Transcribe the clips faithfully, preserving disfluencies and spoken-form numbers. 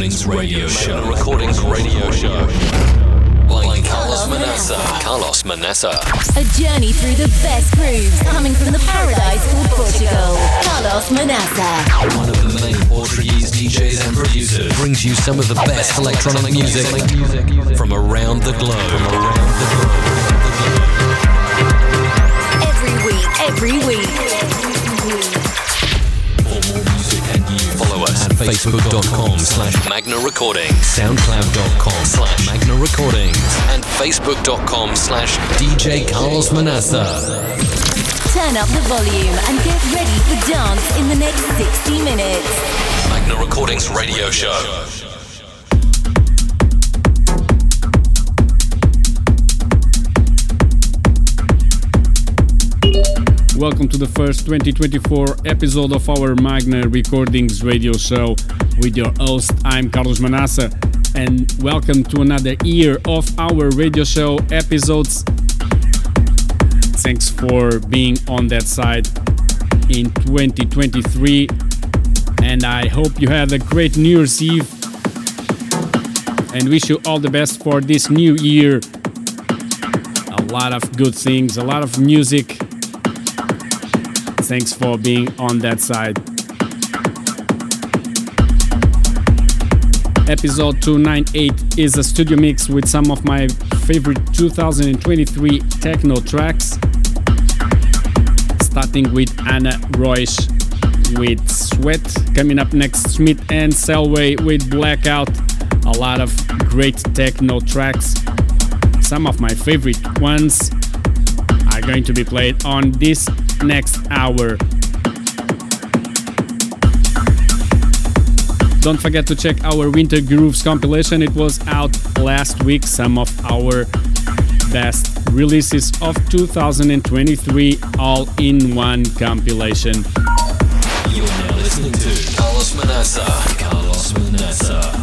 Recordings Radio Show. Magna Recordings Radio Show. By Carlos Manassa. Carlos Manassa. A journey through the best grooves coming from the paradise called Portugal. Carlos Manassa. One of the main Portuguese D Js and producers brings you some of the best electronic music from around the globe. From around the globe. Every week, every week. Follow us at facebook.com slash Magna Recordings, soundcloud.com slash Magna Recordings, and facebook.com slash DJ Carlos Manassa. Turn up the volume and get ready for dance in the next sixty minutes. Magna Recordings Radio Show. Welcome to the first twenty twenty-four episode of our Magna Recordings radio show. With your host, I'm Carlos Manassa, and welcome to another year of our radio show episodes. Thanks for being on that side in twenty twenty-three, and I hope you had a great New Year's Eve and wish you all the best for this new year. A lot of good things, a lot of music. Thanks for being on that side. Episode two ninety-eight is a studio mix with some of my favorite two thousand twenty-three techno tracks. Starting with Anna Roish with Sweat. Coming up next, Smith and Selway with Blackout. A lot of great techno tracks. Some of my favorite ones are going to be played on this next hour. Don't forget to check our Winter Grooves compilation. It was out last week. Some of our best releases of two thousand twenty-three all in one compilation. You're now listening to Carlos Manassa. Carlos Manassa.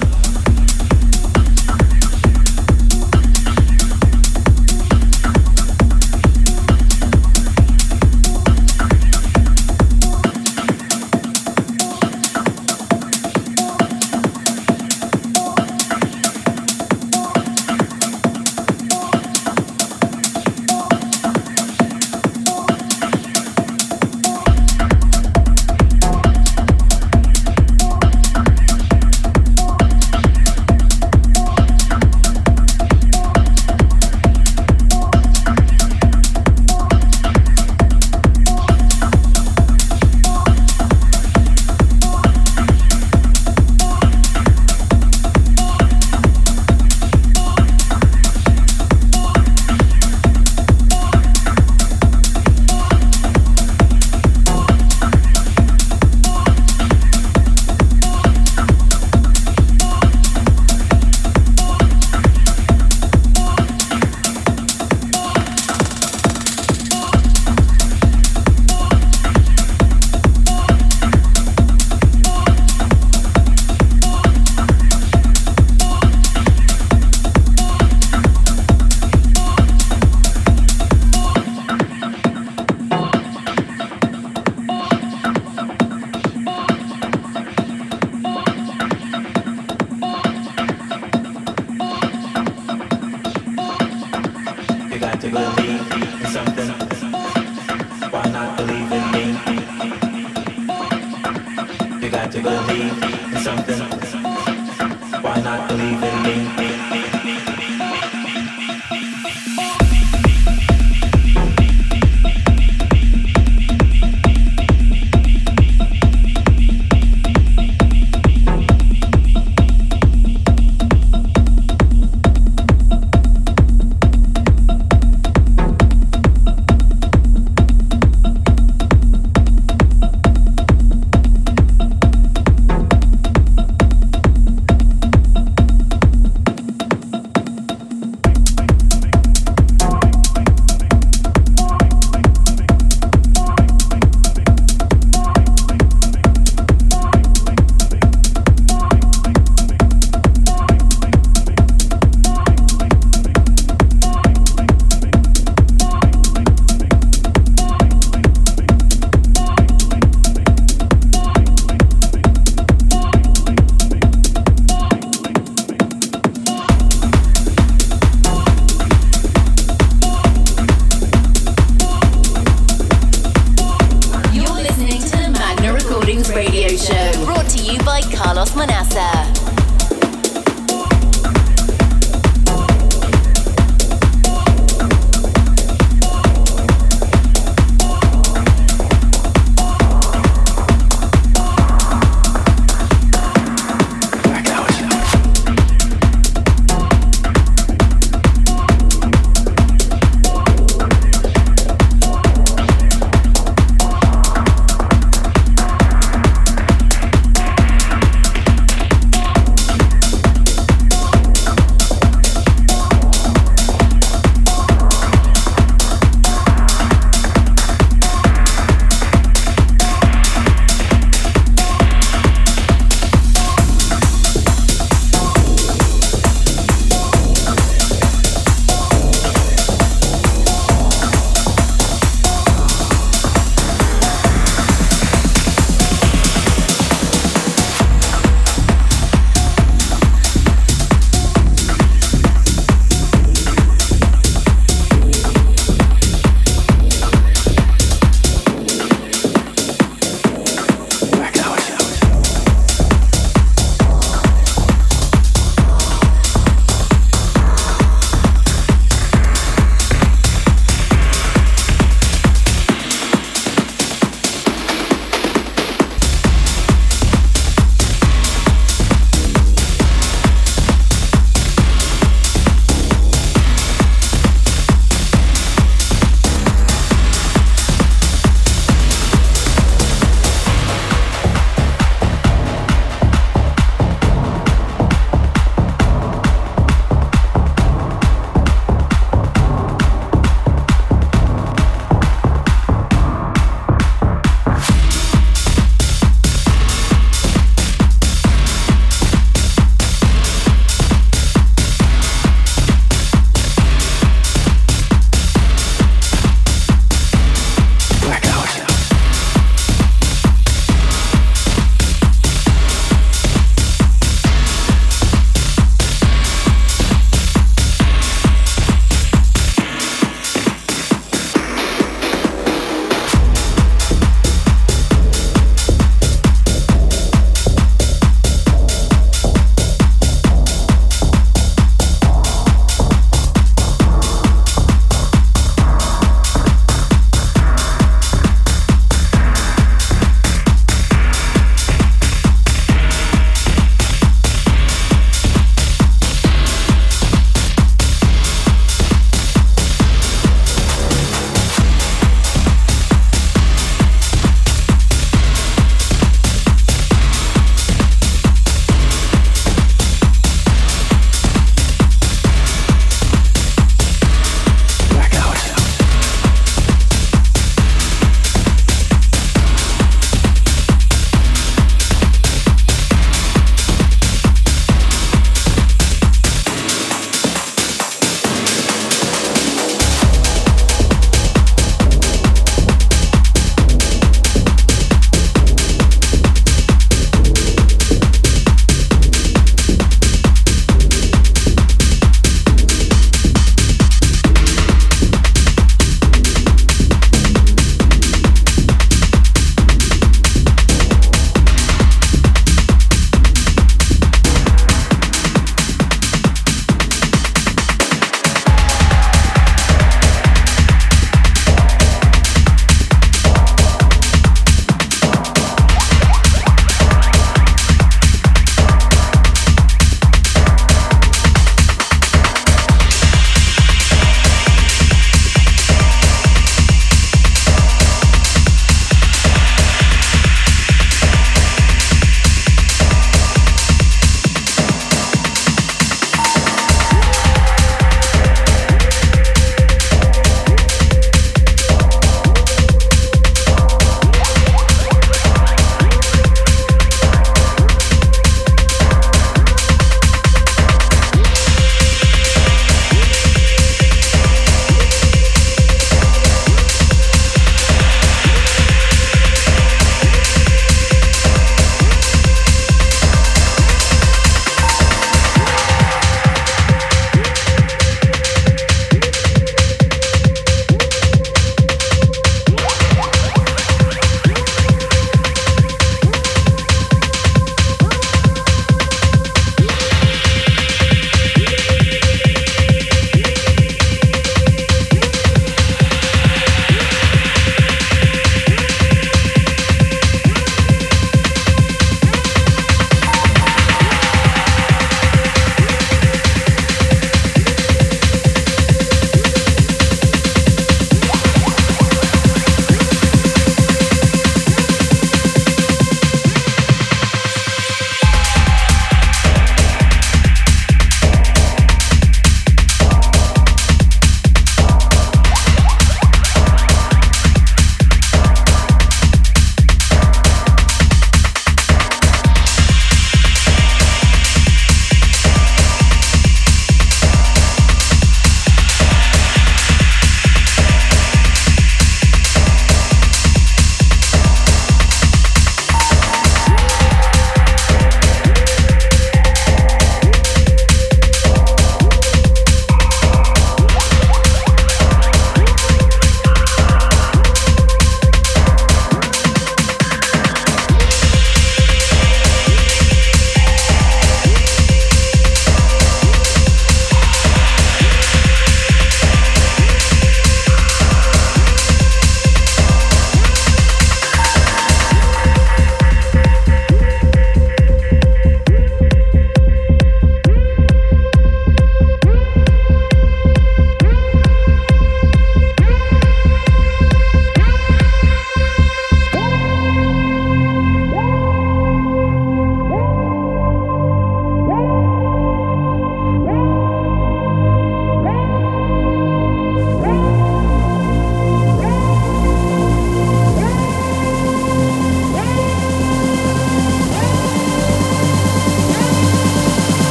hosted by Carlos Manassa.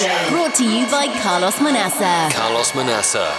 Brought to you by Carlos Manassa. Carlos Manassa.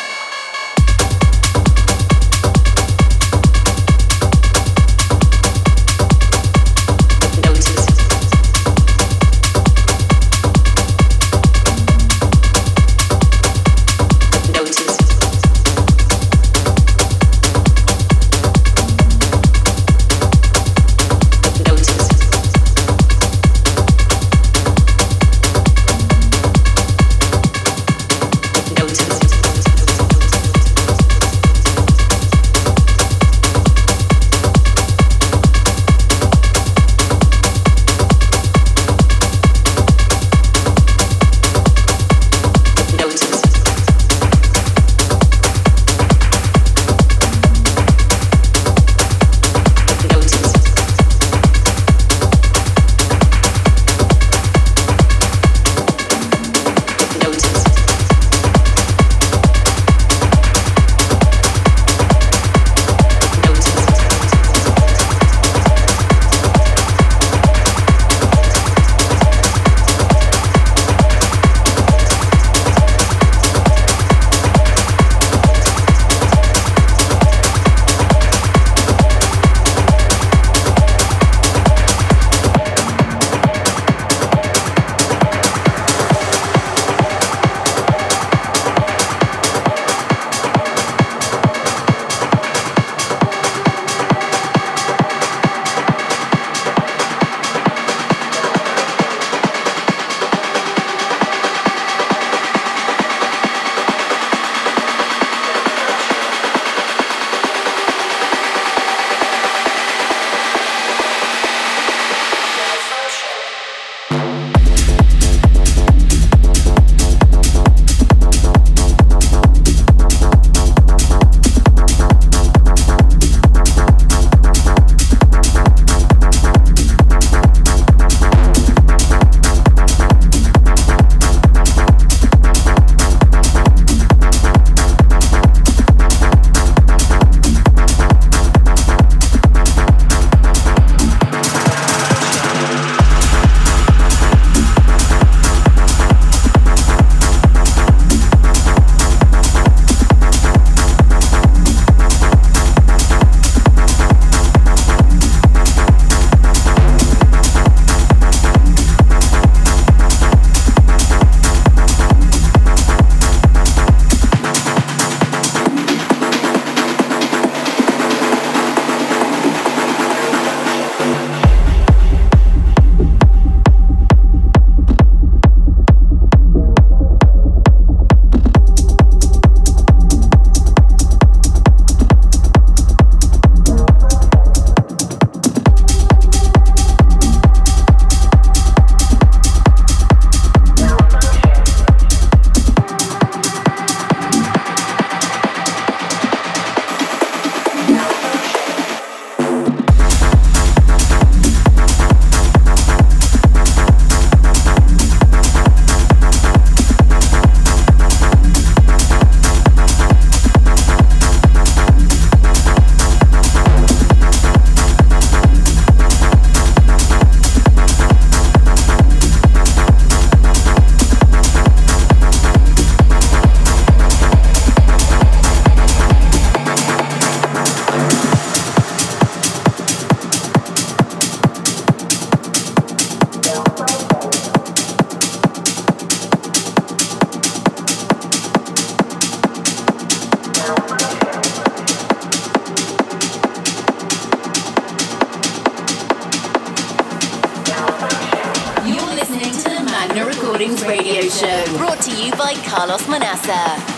Recordings Radio Show, brought to you by Carlos Manassa.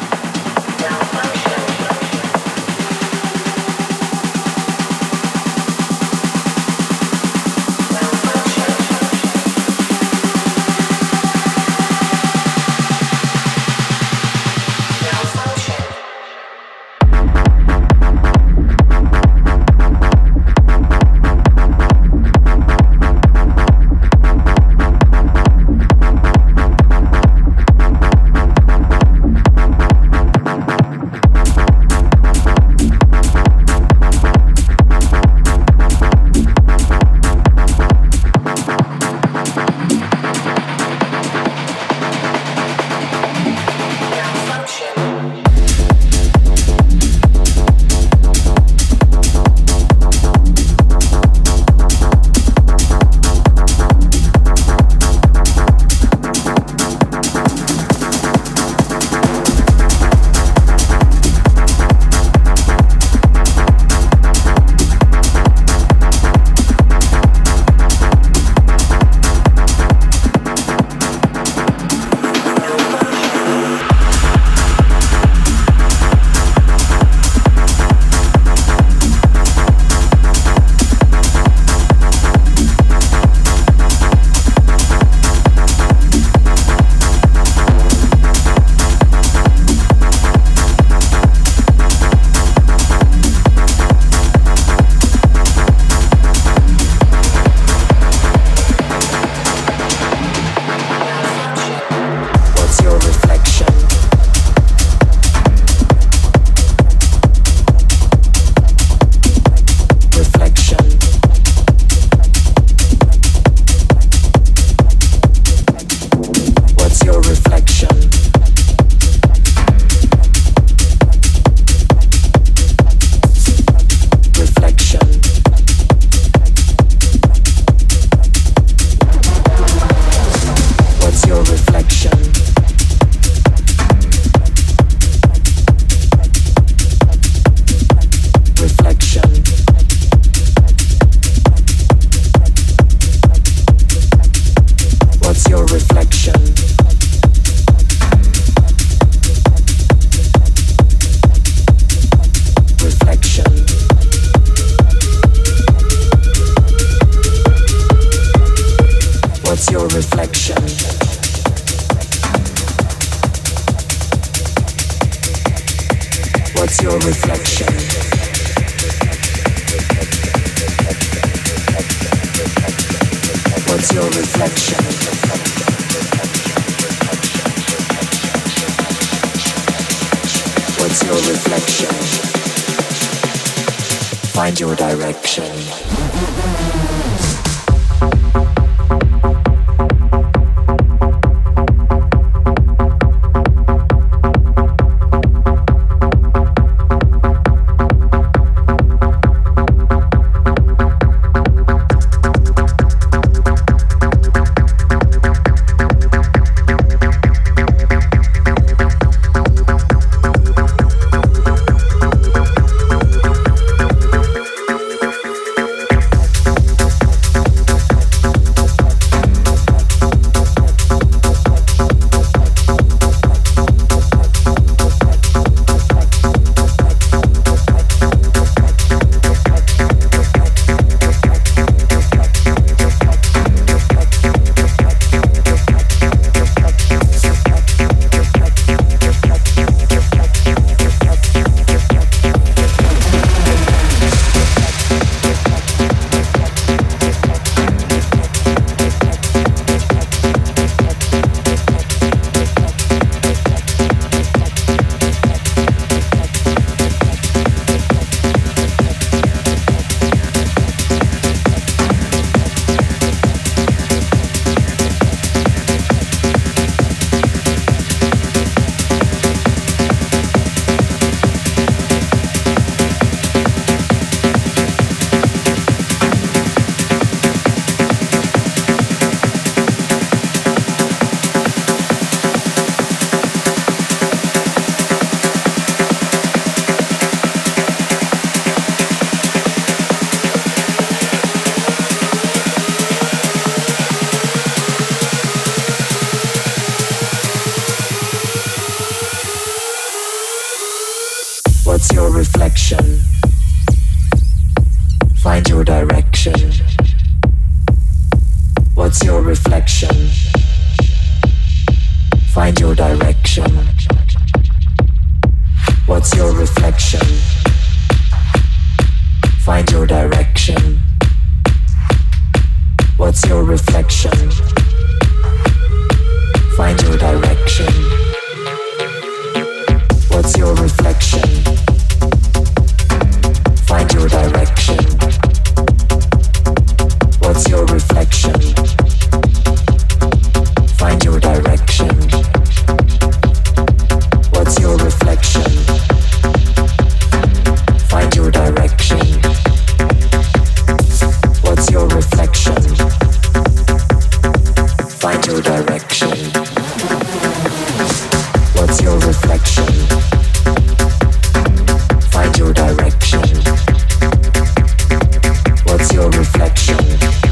What's your reflection? What's your reflection? What's your reflection? What's your reflection? Find your direction. What's your reflection? Find your direction. What's your reflection? Find your direction. What's your reflection? Find your direction. What's your reflection? Find your direction. What's your reflection? Find your direction. What's your reflection? Find your direction. What's your reflection? Find your direction. What's your reflection? Find your direction. What's your reflection? Find your direction. What's your reflection?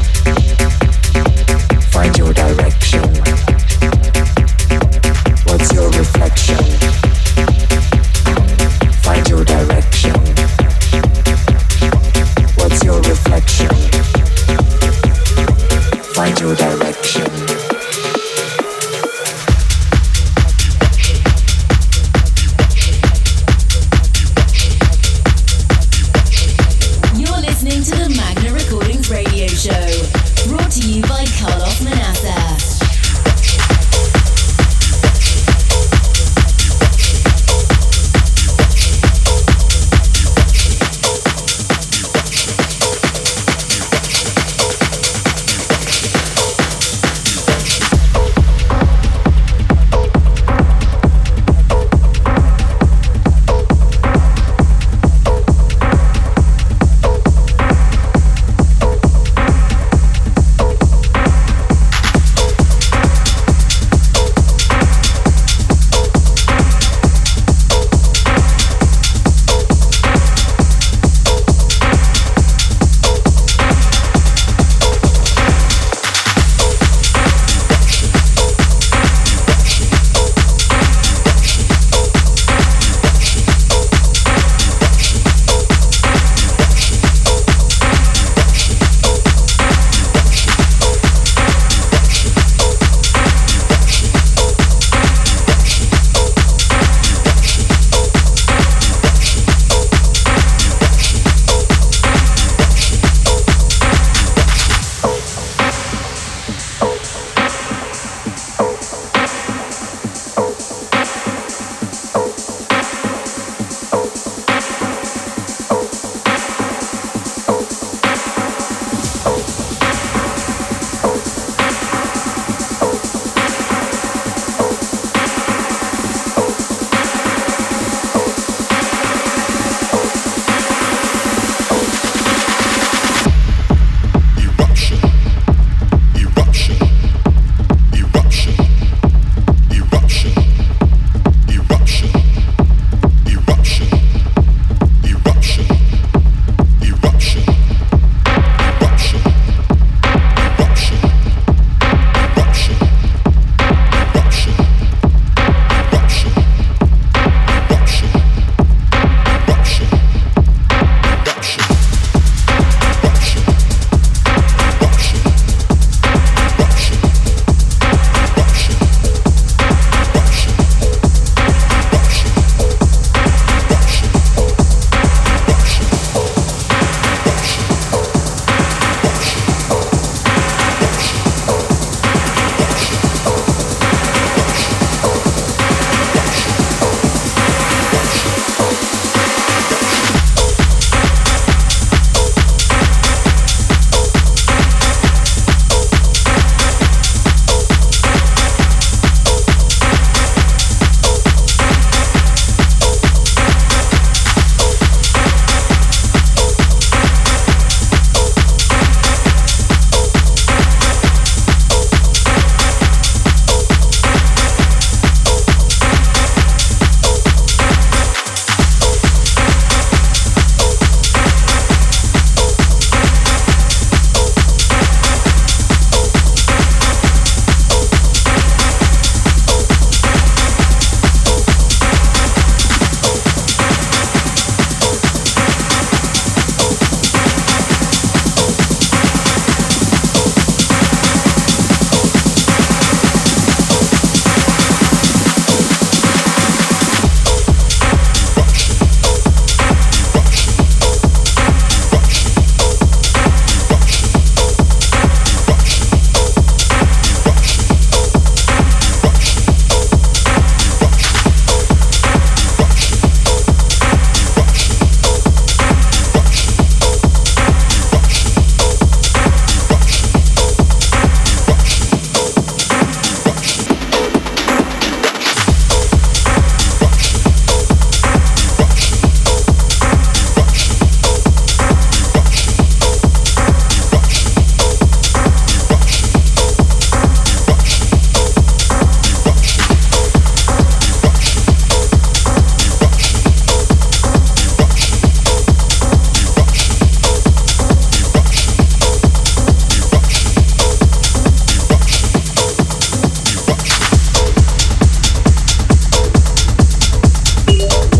Find your direction. What's your reflection? Find your direction. What's your reflection? Find your direction.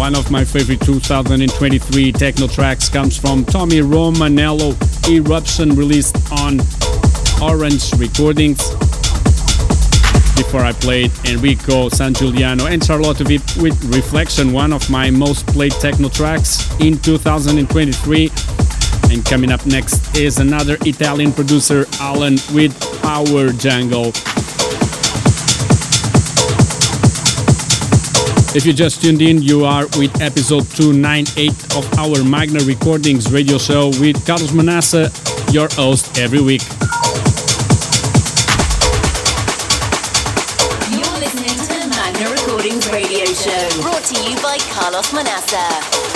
One of my favorite two thousand twenty-three techno tracks comes from Tommy Romanello, Eruption, released on Orange Recordings. Before I played Enrico Sangiuliano and Charlotte Vip with Reflection, one of my most played techno tracks in two thousand twenty-three. And coming up next is another Italian producer, Alan, with Power Jungle. If you just tuned in, you are with episode two ninety-eight of our Magna Recordings radio show with Carlos Manassa, your host every week. You're listening to the Magna Recordings radio show, brought to you by Carlos Manassa.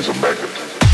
is a magnet.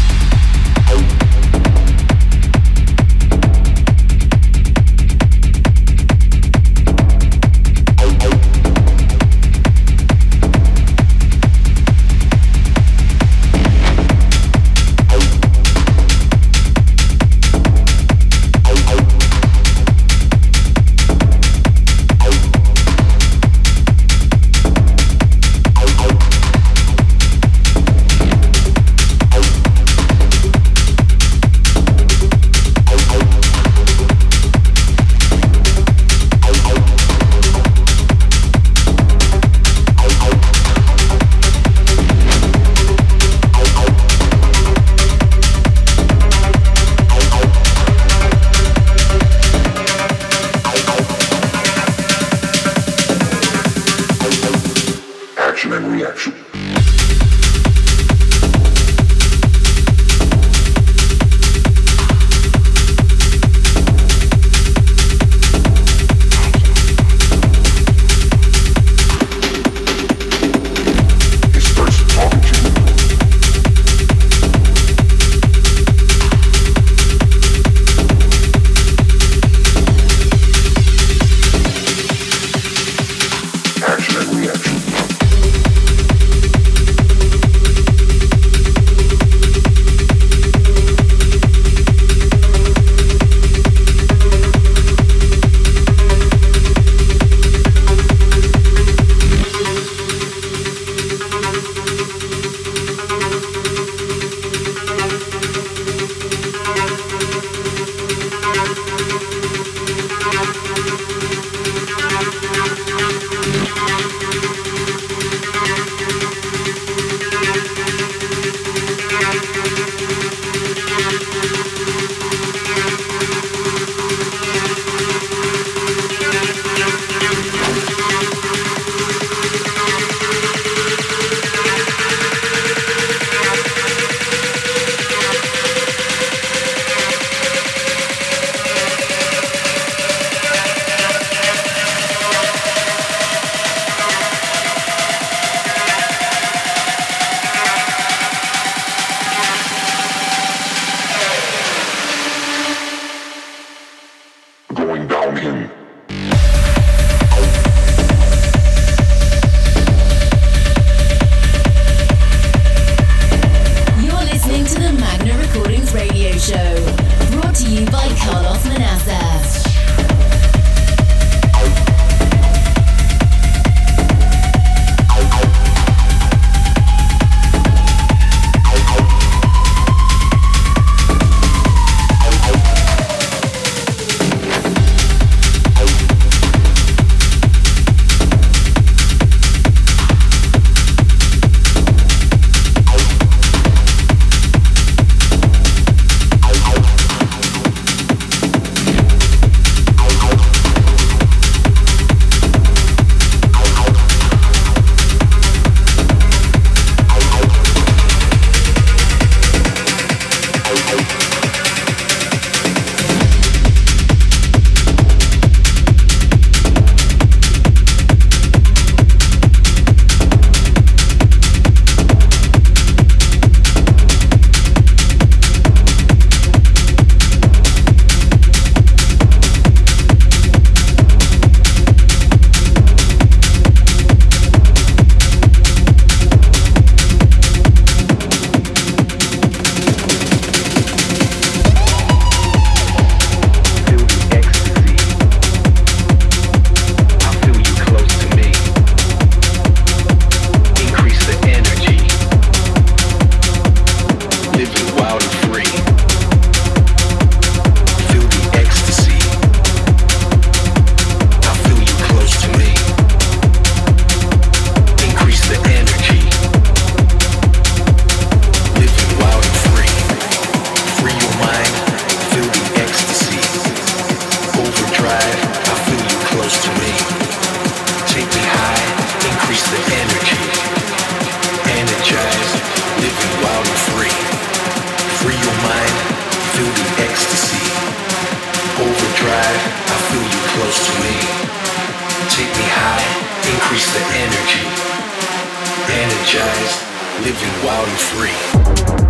increase the energy, energized, living wild and free.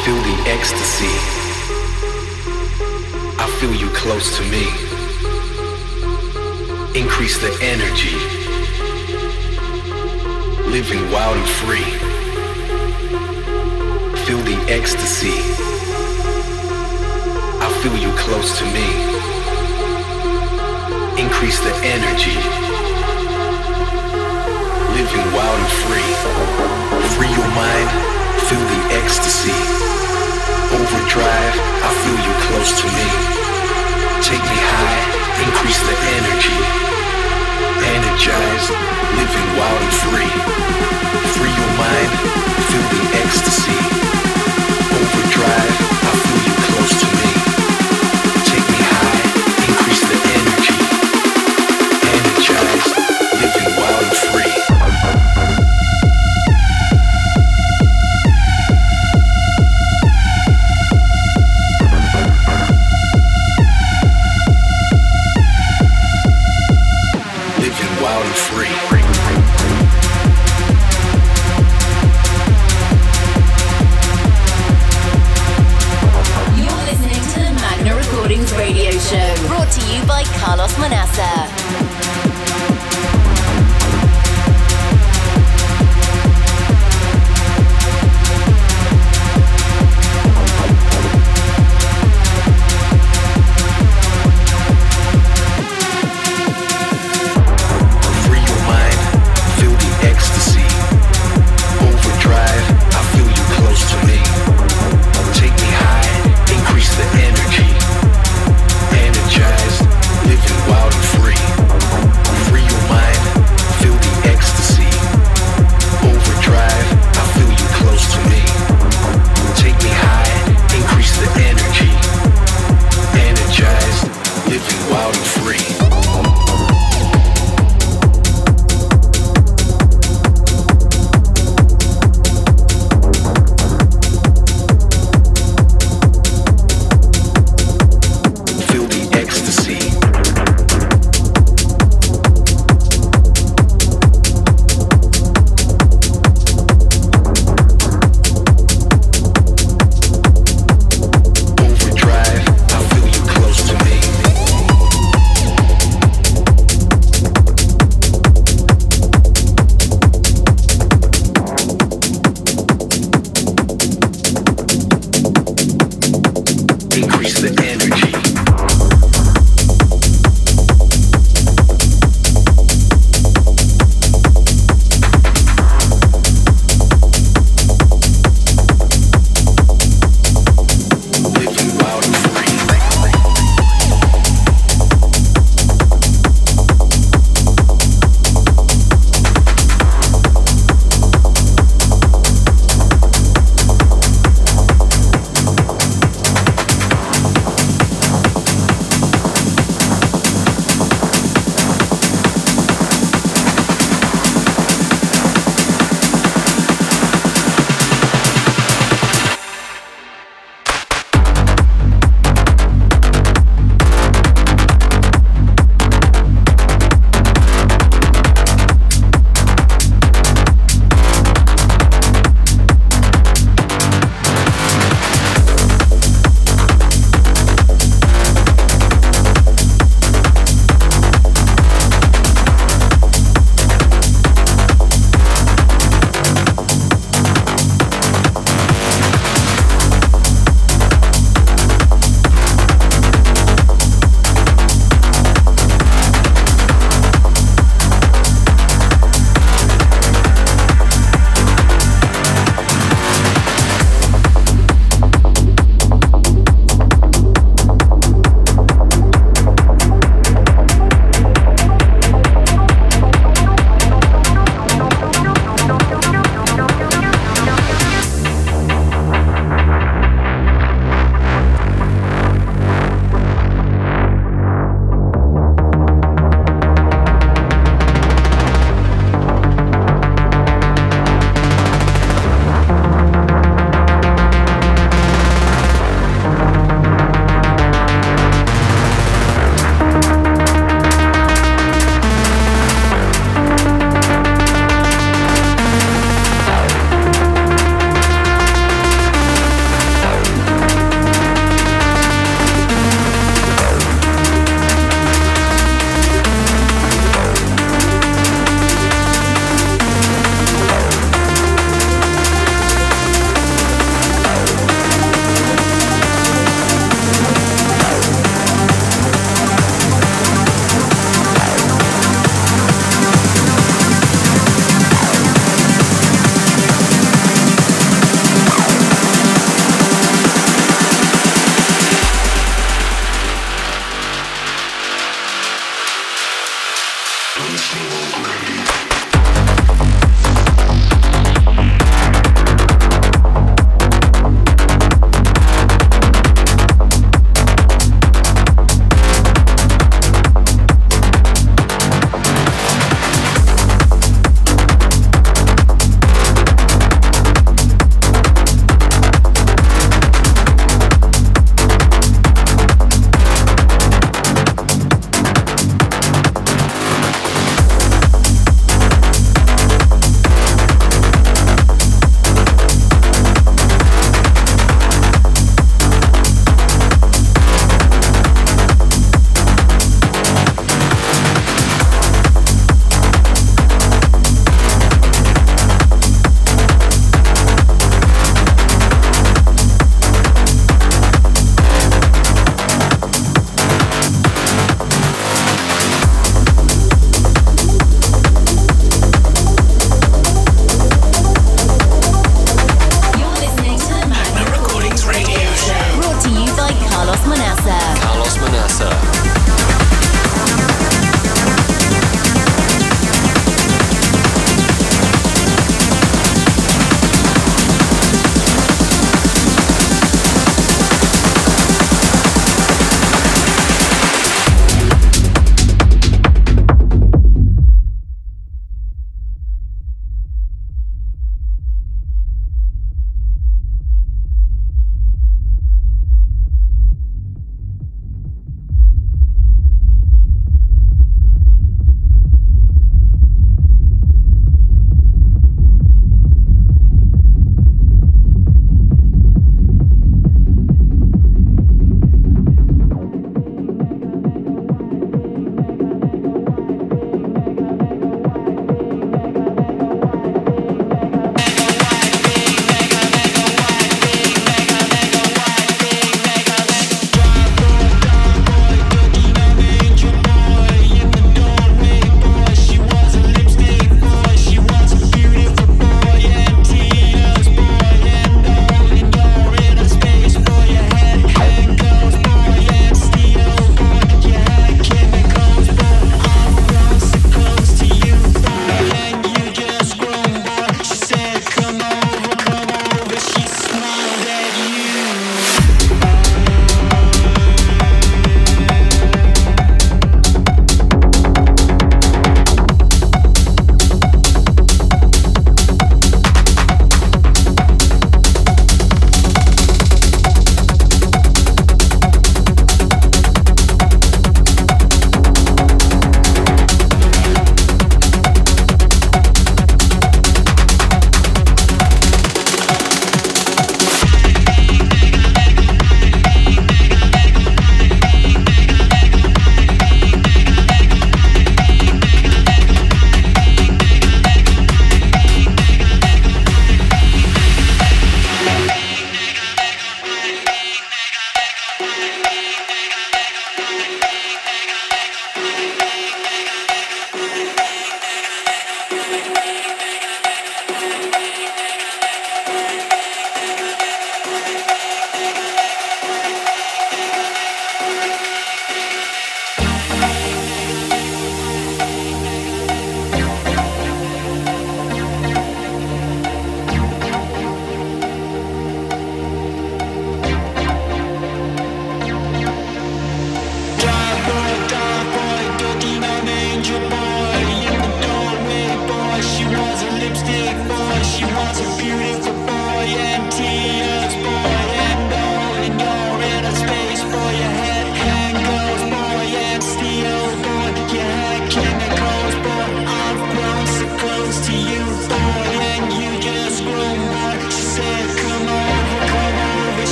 feel the ecstasy. I feel you close to me. Increase the energy. Living wild and free. Feel the ecstasy. I feel you close to me. Increase the energy. Living wild and free. Free your mind. Feel the ecstasy. Overdrive, I feel you close to me. Take me high, increase the energy. Energize, living wild and free. Free your mind, feel the ecstasy. Overdrive, I feel you close to me. Take me high, increase the energy. Energize, living wild and free. Wild and free.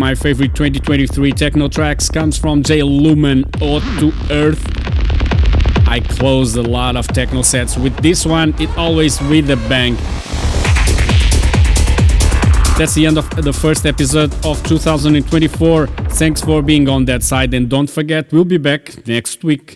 my favorite twenty twenty-three techno tracks comes from J Lumen, Ode to Earth. I closed a lot of techno sets with this one, it always with a bang. That's the end of the first episode of two thousand twenty-four. Thanks for being on that side, and don't forget, we'll be back next week.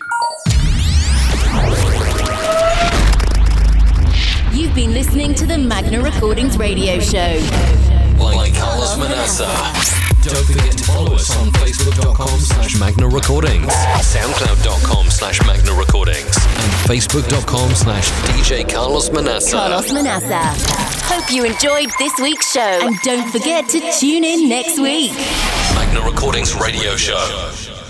You've been listening to the Magna Recordings radio show. Like Carlos Manassa. Don't forget to follow us on Facebook.com slash Magna Recordings, SoundCloud.com slash Magna Recordings, and Facebook.com slash DJ Carlos Manassa. Carlos Manassa. Hope you enjoyed this week's show. And don't forget to tune in next week. Magna Recordings Radio Show.